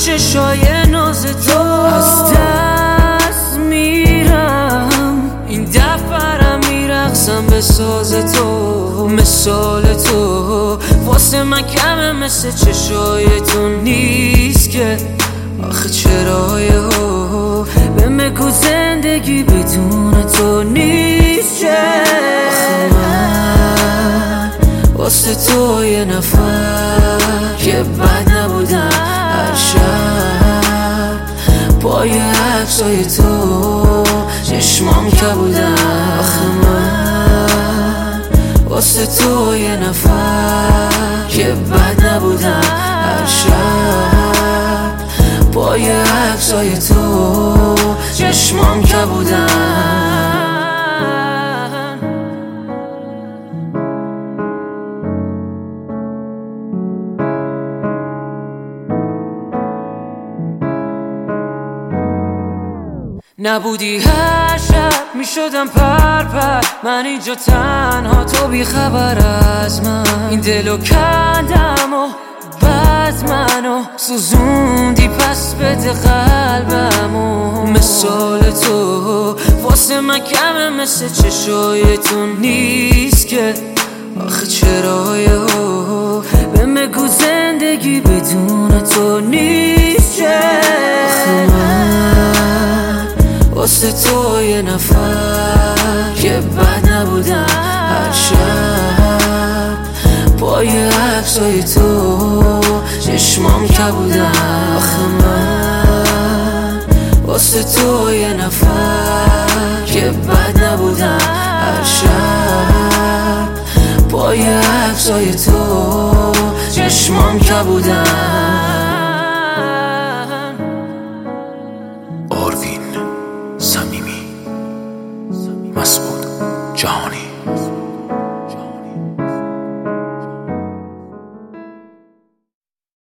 چشای ناز تو از دست میرم. این دفعه میرقصم به ساز تو، مثال تو واسه من کمه مثل چشای تو نیست که. آخه چرای ها به مگو زندگی بدون تو نیست که. آخه من واسه تو یه نفر که بد نبودم هر شب پای عکسای تو چشمام که بودم. آخه من واسه تو یه نفر که بد نبودم هر شب پای عکسای تو چشمام که بودم. نبودی هر شب میشدم پر من اینجا تنها، تو بی خبر از من. این دلو کندم و بعد منو سوزوندی، پس بده قلبمو. مثال تو واسه من کمه مثل چشای تو نیست که. آخه چرای ها به مگو زندگی بدون تو نیست که. آخه من واسه تو یه نفر که بد نبودم هر شب پای عکسای تو چشمام که بودم. آخه من واسه تو یه نفر که بد نبودم هر شب پای عکسای تو چشمام که بودم. آروین صمیمی، مسعود جهانی.